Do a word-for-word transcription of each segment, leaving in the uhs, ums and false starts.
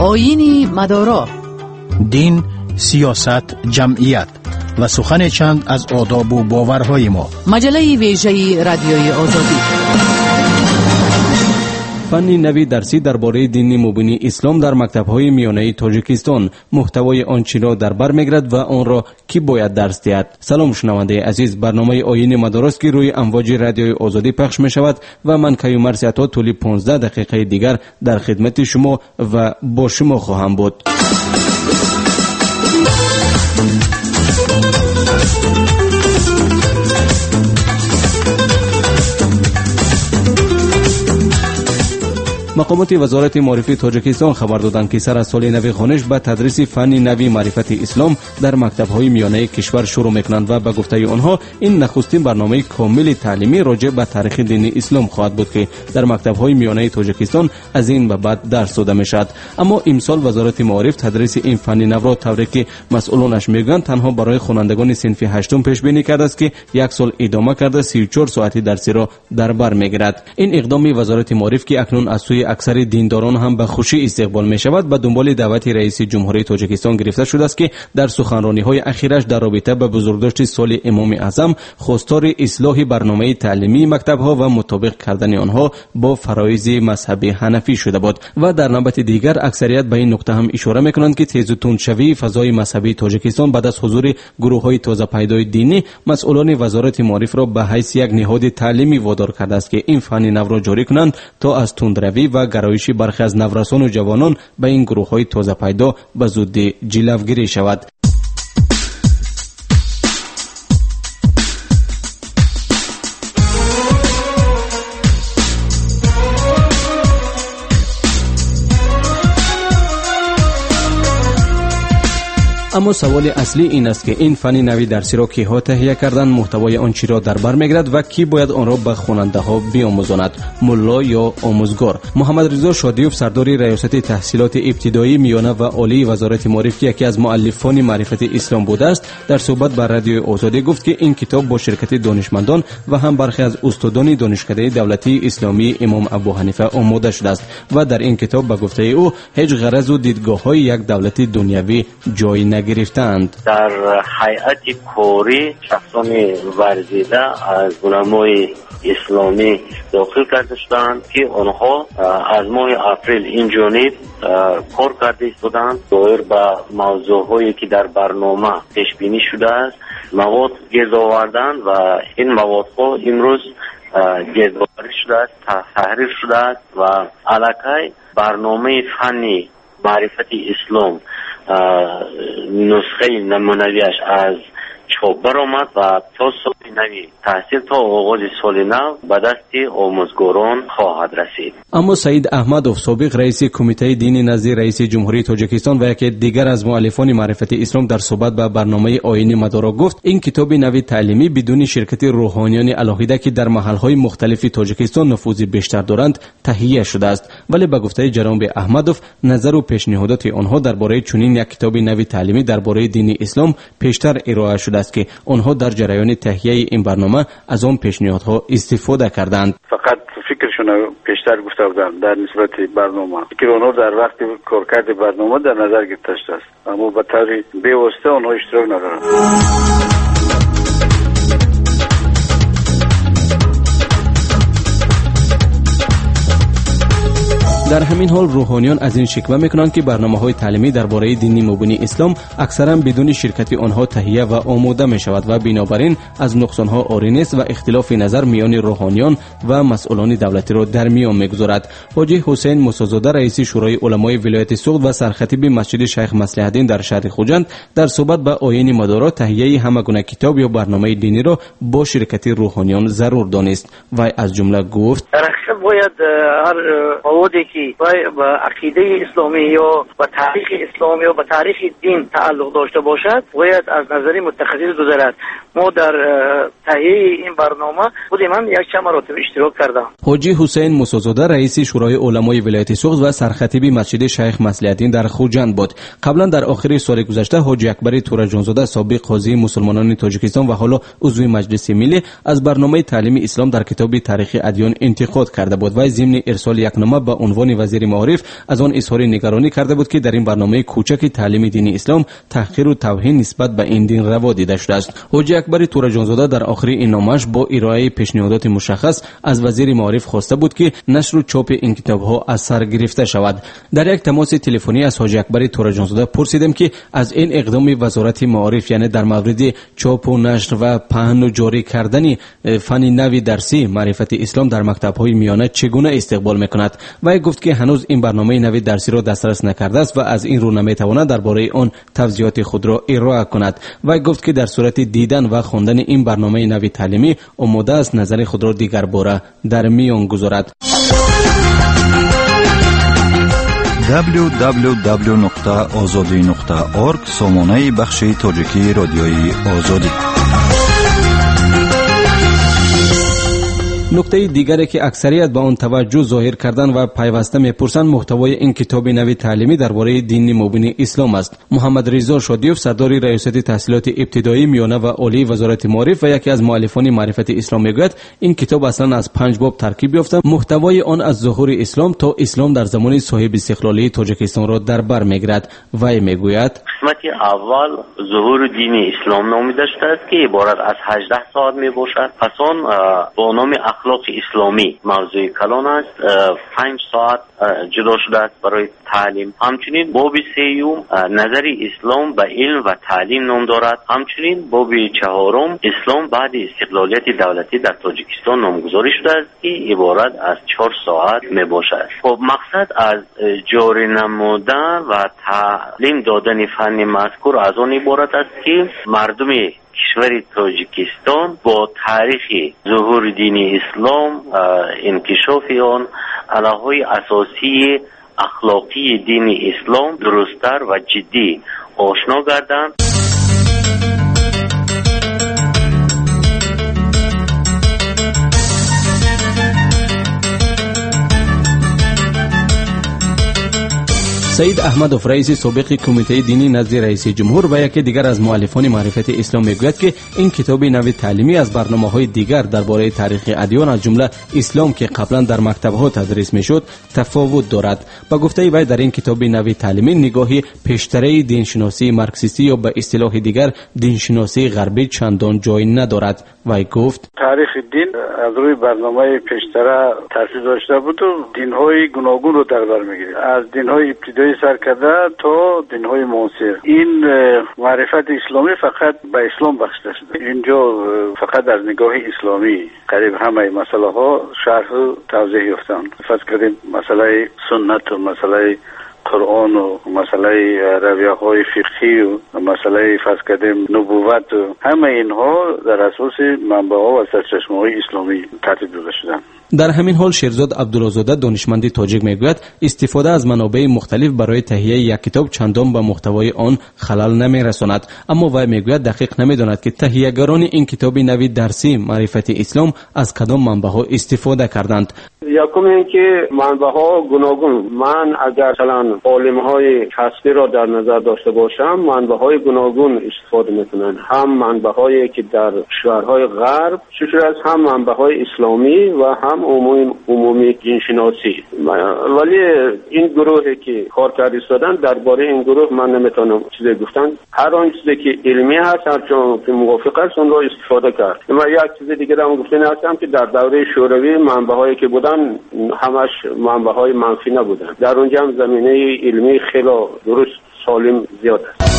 آیین مدارا، دین، سیاست، جمعیت و سخن چند از آداب و باورهای ما. مجله ویژه رادیوی آزادی. فن نوی درسی درباره دین مبین اسلام در مکتب‌های میانه تاجیکستان، محتوای آن چی را در بر می‌گیرد و آن را کی باید درس دهد؟ سلام شنونده عزیز، برنامه آیین مدارس که روی امواج رادیوی آزادی پخش می‌شود و من کیومر سیاتا طول پانزده دقیقه دیگر در خدمت شما و با شما خواهم بود. مقامات وزارت معرفی تاجیکستان خبر دادند که سر از سال نو خوانش به تدریس فن نوی معرفت اسلام در مکتب‌های میانه کشور شروع می‌کنند و به گفته آنها این نخستین برنامه کامل تعلیمی راجع به تاریخ دین اسلام خواهد بود که در مکتب‌های میانه تاجیکستان از این به بعد درس داده می‌شود. اما امسال وزارت معارف تدریس این فن نو را طوری که مسئولانش میگویند تنها برای خوانندگان صنف هشتم پیش بینی کرده است که یک سال ادامه کرده سی و چهار ساعتی درسی را در بر می‌گیرد. این اقدام وزارت معارف که اکنون از سوی اکثر دینداران هم به خوشی استقبال می شود به دنبال دعوت رئیس جمهوری تاجیکستان گرفته شده است که در سخنرانی‌های اخیرش در رابطه به بزرگداشت سال امام اعظم خواستار اصلاح برنامه تعلیمی مکتب‌ها و مطابق کردن آنها با فرایض مذهب حنفی شده بود و در نوبت دیگر اکثریت به این نکته هم اشاره می‌کنند که تیز و تندشوی فضای مذهبی تاجیکستان بعد از حضور گروه‌های تازه پیدای دینی مسئولان وزارت معارف را به حیث یک نهاد تعلیمی وادار کرده است که این فن نو را جاری کنند تا از تندروی و گرایش برخی از نورسان و جوانان به این گروه‌های تازه پیدا به زودی جلوگیری شود. اما سوال اصلی این است که این فن نوی درسی را کیها تهیه کردند، محتوای آن چی را در بر می‌گیرد و کی باید آن را به خواننده ها بیاموزاند، ملا یا آموزگار؟ محمد رضا شادیوف سردار ریاست تحصیلات ابتدایی میانه و عالی وزارت معارف که یکی از مؤلفان معرفت اسلام بوده است در صحبت با رادیو آزادی گفت که این کتاب با شرکت دانشمندان و هم برخی از استادان دانشکده دولتی اسلامی امام ابو حنیفه آماده شده است و در این کتاب به گفته او هیچ غرض و دیدگاه‌های یک دولت دنیوی جای گرفتند. در هیئت کاری شخصان ورزیده از علمای اسلامی داخل کرده شدند که آنها از ماه اپریل این جانب کار کرده بودند دایر به موضوعهایی که در برنامه پیش بینی شده است مواد گرد آوردند و این موادها امروز گردآوری شده است، تحریر شده است و علاقه برنامه فنی معرفت اسلام نسخه نمونویش از چاپ برآمد و تا سال نوی تحصیل تا آغاز سال نو به دست آموزگاران خواهد رسید. اما سعید احمدوف سابق رئیس کمیته دینی نزد رئیس جمهوری تاجیکستان و یکی دیگر از مؤلفان معرفت اسلام در صحبت به برنامه آیین مدارا گفت این کتاب نوی تعلیمی بدون شرکت روحانیان الهیده که در محل‌های مختلف تاجیکستان نفوذ بیشتر دارند تهیه شده است، ولی به گفته جناب احمدوف نظر و پیشنهادات آنها درباره چنین یک کتاب نوی تعلیمی درباره دین اسلام پیشتر ارائه شده است که آنها در جریان تهیه این برنامه از آن پیشنهادها استفاده کردند. فقط فکرشون پیشتر گفته بودن در نسبت برنامه فکر آنها در وقت کارکرد برنامه در نظر گرفته است، اما به طور بی‌واسطه آنها اشتراک ندارند. در همین حال روحانیان از این شکوه میکنند که برنامه‌های تعلیمی درباره دین مبین اسلام اکثرا بدون شرکت آنها تهیه و آماده می شود و بنابراین از نقصانها عاری نیست و اختلاف نظر میان روحانیان و مسئولان دولتی را در میان میگذارد. حاجی حسین موسی‌زاده رئیس شورای علمای ولایت سوخت و سرخطیب مسجد شیخ مصلح الدین در شهر خوجند در صحبت با آیین مدارا تهیه همه گونه کتاب یا برنامه دینی را با شرکت روحانیان ضرور دانست و از جمله گفت باید هر موادی که با عقیده اسلامی یا با تاریخ اسلامی یا با تاریخ دین تعلق داشته باشد باید از نظر متخصص گذرد. ما در تهیه این برنامه خود من یک چند مراتب اشتراک کردم. حاجی حسین موسی‌زاده رئیس شورای علمای ولایت سوخت و سرخطیب مسجد شیخ مصلح الدین در خوجند بود. قبلا در آخر سال گذشته حاجی اکبر تورجانزاده سابق قاضی مسلمانان تاجیکستان و حالا عضو مجلس ملی از برنامه تعلیم اسلام در کتاب تاریخ ادیان انتقاد کرده بود و ضمن ارسال یک نامه به عنوان زبان وزیر معارف از آن اظهار نگرانی کرده بود که در این برنامه کوچک تعلیم دین اسلام تحقیر و توهین نسبت به این دین روا دیده شده است. حاجی اکبر تورجانزاده در آخر این نامش با ارائه پیشنهادات مشخص از وزیر معارف خواسته بود که نشر و چاپ این کتاب‌ها از سر گرفته شود. در یک تماس تلفنی از حاجی اکبر تورجانزاده پرسیدم که از این اقدام وزارت معارف یعنی در مورد چاپ و نشر و پهن و جاری کردن فن نوی درسی معرفت اسلام در مکتب‌های میانه چگونه استقبال می‌کند. و گفت که هنوز این برنامه نوی درسی را دسترس نکرده است و از این رو نمی‌تواند درباره آن توضیحات خود را ارائه کند. و گفت که در صورت دیدن و خواندن این برنامه نوی تعلیمی آماده است نظر خود را دیگر باره در میان گذارد. دبلیو دبلیو دبلیو نقطه آزادی نقطه اورگ سامانه بخش تاجیکی رادیوی آزادی. نکته دیگری که اکثریت به آن توجه ظاهر کردن و پیوسته میپرسند محتوای این کتاب نوی تعلیمی درباره دین مبین اسلام است. محمد رضا شادیوف سردار ریاست تحصیلات ابتدایی میانه و عالی وزارت معارف و یکی از مؤلفان معرفت اسلام میگوید این کتاب اصلا از پنج باب ترکیب یافته. محتوای آن از ظهور اسلام تا اسلام در زمان صاحب استقلالی تاجیکستان را در بر میگیرد. وی میگوید قسمت اول ظهور دین اسلام نامیده است که عبارت از هجده ساعت می باشد. پس آن با نام اخلاق اسلامی موضوع کلان است. پنج ساعت جدا شده است برای تعلیم. همچنین باب سیوم نظر اسلام به علم و تعلیم نام دارد. همچنین باب چهارم اسلام بعد استقلالیت دولتی در تاجیکستان نامگذاری شده است که عبارت از چهار ساعت می باشد. خب مقصد از جاری نمودن و تعلیم دادن فن مذکور از آن عبارت است که مردم کشور تاجیکستان با تاریخ ظهور دین اسلام، انکشاف آن، علاهای اساسی اخلاقی دین اسلام درست‌تر و جدی آشنا گردند. سید احمدوف رئیس سابق کمیته دینی نزد رئیس جمهور و یکی دیگر از مؤلفان معرفت اسلام میگوید که این کتاب نوی تعلیمی از برنامه‌های دیگر درباره تاریخ ادیان از جمله اسلام که قبلا در مکتب‌ها تدریس میشد تفاوت دارد. با گفته وی در این کتاب نوی تعلیمی نگاهی پیشتره دینشناسی مارکسیستی یا به اصطلاح دیگر دینشناسی غربی چندان جای ندارد. وی گفت تاریخ دین از روی برنامه پیشتره تأسیس داشته بود و دین‌های گوناگون رو در بر می‌گیرد، از دین‌های ابتدایی سر کرده تا دین‌های معاصر. این معرفت اسلامی فقط به اسلام بخشیده شده. اینجا فقط از نگاه اسلامی قریب همه مسئله ها شرح و توضیح یافتند. فرض کردیم مسئله سنت و مسئله قرآن و مسئله رویه های فقهی و مسئله فرض کردیم نبوت و همه اینها در اساس منبع ها و سرچشمه های اسلامی ترتیب داده شدند. در همین حال شیرزاد عبدالله‌زاده دانشمند تاجیک میگوید استفاده از منابع مختلف برای تهیه یک کتاب چندان به محتوای آن خلل نمیرساند، اما وی میگوید دقیق نمیداند که تهیه‌گران این کتاب نوی درسی معرفت اسلام از کدام منبع‌ها استفاده کردند. یکم این که منبع‌ها گوناگون، من اگر مثلا عالم‌های کسبی را در نظر داشته باشم منبع‌های گوناگون استفاده میکنن، هم منبع‌هایی که در کشورهای غرب چشور از هم منبع‌های اسلامی و هم عمومی عمومی دینشناسی. ولی این گروهی که کار کرده ایستادن درباره این گروه من نمیتونم چیزی گفتن. هر آن چیزی که علمی هست هر چون که موافق است اون را استفاده کرد. اما یک چیز دیگه هم گفتن هستم که در دوره شوروی منبع‌هایی که بودن همش منبع‌های منفی نبودن. در اونجا هم زمینه علمی خیلی درست سالم زیاد است.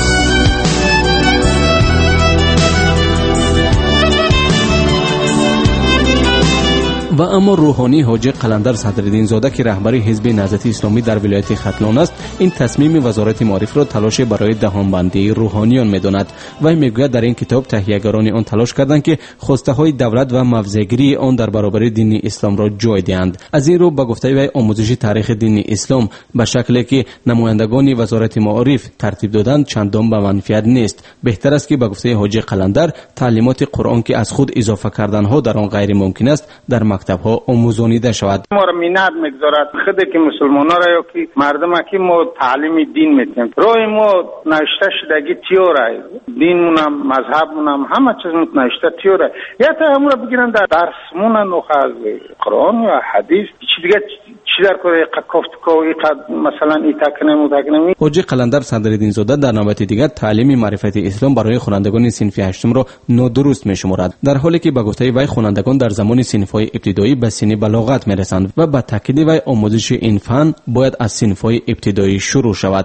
و اما روحانی حاجی قلندر صدرالدین زاده که رهبر حزب نهضت اسلامی در ولایت ختلان است این تصمیم وزارت معارف را تلاش برای دهانبندی روحانیان می‌داند و میگوید در این کتاب تهیه‌گران آن تلاش کردند که خواسته های دولت و موضع‌گیری آن در برابر دین اسلام را جای دهند. از این رو با گفته وی آموزش تاریخ دین اسلام به شکلی که نمایندگان وزارت معارف ترتیب دادند چندان به منفعت نیست. بهتر است که با گفته حاجی قلندر تعلیمات قرآن که از خود اضافه کردن ها در آن غیر ممکن است در مکتب‌ها آموزانیده شود. ما را مینت میگذارد خود که مسلمان‌ها را یا که مردم که ما تعلیم دین میتیم روی ما نوشته شدگی تیوره دینمون هم مذهبمون هم همه چیز نوشته تیوره یا تا همون را بگیرن در درسمون نوخ از قرآن یا حدیث چی دیگه چی در کره قفت کوی قد مثلا ای تکنه مو تکنه. حاجی قلندر صدرالدین زاده در نوبت دیگر تعلیم معرفت اسلام برای خوانندگان صنف هشتم را نادرست می‌شمارد، در حالی که به گفته وی خوانندگان در زمان صنف‌های ابتدایی به سن بلاغت می‌رسند و به تاکید وی آموزش این فن باید از صنف‌های ابتدایی شروع شود.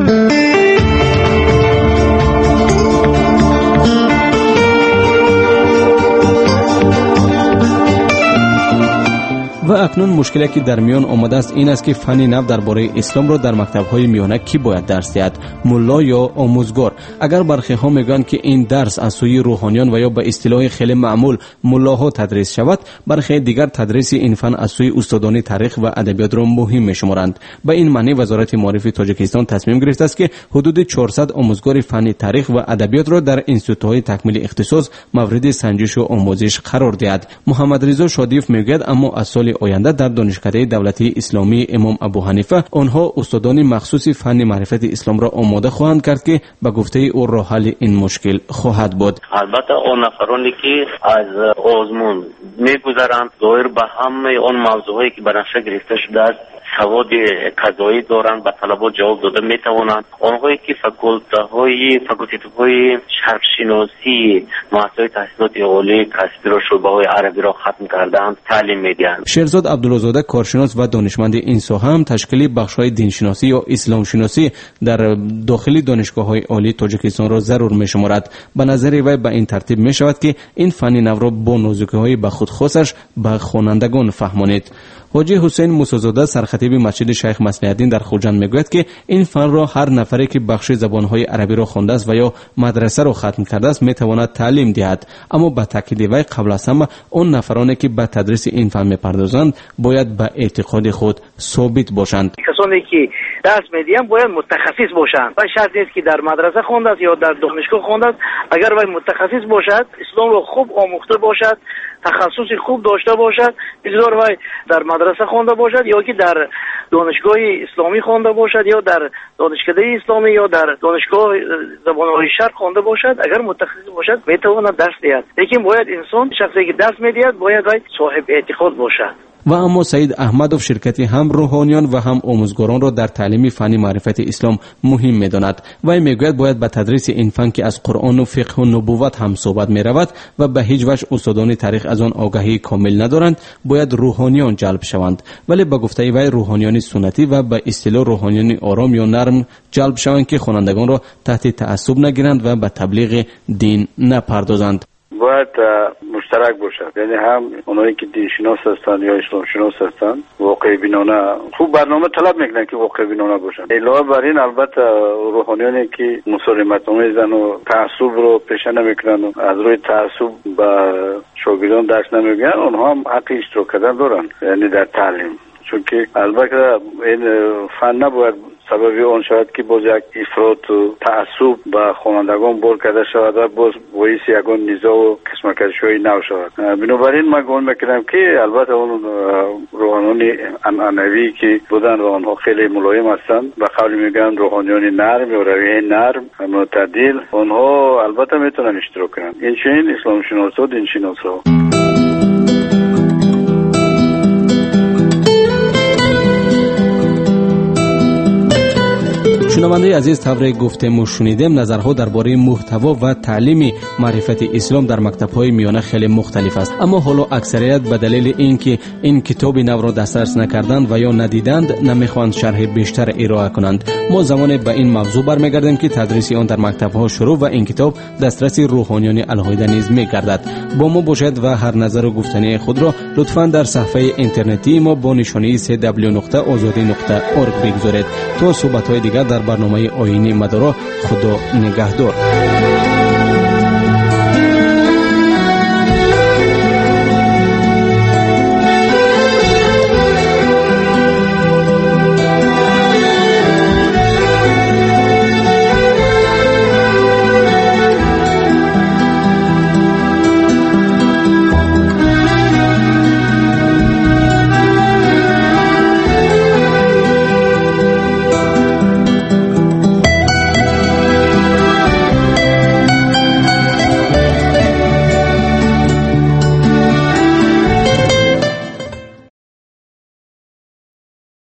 و اکنون مشکلی که در میان آمده است این است که فن نو درباره اسلام را در مکتب‌های میانه کی باید درس دهد، ملا یا آموزگار؟ اگر برخی ها میگویند که این درس از سوی روحانیان و یا به اصطلاح خیلی معمول ملاها تدریس شود، برخی دیگر تدریس این فن از سوی استادان تاریخ و ادبیات را مهم میشمارند. به این معنی وزارت معارف تاجیکستان تصمیم گرفته است که حدود چهارصد آموزگار فن تاریخ و ادبیات را در انستیتوت‌های تکمیل اختصاص مورد سنجش و آموزش قرار دهد. محمد رضا شادیف میگوید اما از سال آینده در دانشکده دولتی اسلامی امام ابو حنیفه آنها استادان مخصوص فن معرفت اسلام را آماده خواهند کرد که به گفته او راه حل این مشکل خواهد بود. البته اون نفرانی که از آزمون میگذرند ظاهر به همه اون موضوعی که بنفشه گرفته شده است سواد قضایی دارند، به طلبات جواب داده میتوانند. آنهایی که فاکولته‌های فاکولتی‌های شرق شناسی مؤسسه تحصیلات عالی کسبی را شعبه‌های عربی را ختم کردند تعلیم میدهند. شیرزاد عبدالعزاده کارشناس و دانشمند این ساحه هم تشکیل بخش‌های دینشناسی یا اسلام شناسی در داخل دانشگاه‌های عالی تاجیکستان را ضرور می‌شمارد. به نظر وی به این ترتیب می‌شود که این فن نو را با نازکی‌های به خود خاصش به خوانندگان فهمانید. حاجی حسین موسی‌زاده سرخطیب مسجد شیخ مصلح‌الدین در خوجند میگوید که این فن را هر نفری که بخش زبان‌های عربی را خوانده است و یا مدرسه را ختم کرده است میتواند تعلیم دهد، اما به تاکید وی قبل از همه اون نفرانی که به تدریس این فن میپردازند باید به اعتقاد خود ثابت باشند. کسانی که درس میدهند باید متخصص باشند و شرط نیست که در مدرسه خوانده است یا در دانشگاه خوانده است. اگر وی متخصص باشد، اسلام را خوب آموخته باشد، تخصص خوب داشته باشد، بسیار وی در مدرسه خوانده باشد یا که در دانشگاه اسلامی خوانده باشد یا در دانشکده اسلامی یا در دانشگاه زبان‌های شرق خوانده باشد، اگر متخصص باشد میتواند درس دهد. لیکن باید انسان شخصی که درس میدهد باید وی صاحب اعتقاد باشد. و اما سید احمدوف شرکتی هم روحانیان و هم آموزگاران را در تعلیم فن معرفت اسلام مهم می‌داند و میگوید باید به تدریس این فن که از قرآن و فقه و نبوت هم صحبت می‌رود و به هیچ وجه استادان تاریخ از آن آگاهی کامل ندارند، باید روحانیان جلب شوند. ولی به گفته وی روحانیان سنتی و به اصطلاح روحانیان آرام یا نرم جلب شوند که خوانندگان را تحت تعصب نگیرند و به تبلیغ دین نپردازند. باید مشترک باشد، یعنی هم اونایی که دین شناس هستند یا اسلام شناس هستند واقع بینانه خوب برنامه طلب میکنن که واقع بینانه باشن. علاوه بر این البته روحانیانی که مسالمت آمیزن و تعصب رو پیشه نمیکنن و از روی تعصب به شاگردان درس نمیگن، اونها هم حق اشتراک کردن دارن، یعنی در تعلیم. چون که البته این فن نباید سببی آن شود که باز یک افراط و تعصب به خوانندگان بار کرده شود و باز باعث یگان نزاع و کشمکش‌های نو شود. بنابراین من گمان میکنم که البته اون روحانیان عنعنوی که بودن و آنها خیلی ملایم هستند، به قول میگن روحانیان نرم یا رویه نرم معتدل، آنها البته میتونن اشتراک کنن. این چنین اسلام شناسا و دین شناسا. شنونده عزیز، طبری گفتیم شنیدیم نظرها درباره محتوا و تعلیم معرفت اسلام در مکتب‌های میانه خیلی مختلف است، اما حالا اکثریت به دلیل اینکه این کتاب نو را دسترس نکردند و یا ندیدند نمیخواهند شرح بیشتر ارائه کنند. ما زمان به این موضوع برمیگردیم که تدریس آن در مکتب‌ها شروع و این کتاب دسترس روحانیان الهیده نیز میگردد. با ما باشید و هر نظر و گفتنی خود را لطفاً در صفحه اینترنتی ما با نشانی سی دبلیو نقطه آزادی نقطه اورگ بگذارید. تا صحبت‌های دیگر در برنامه آیین مدارا، خدا نگهدار.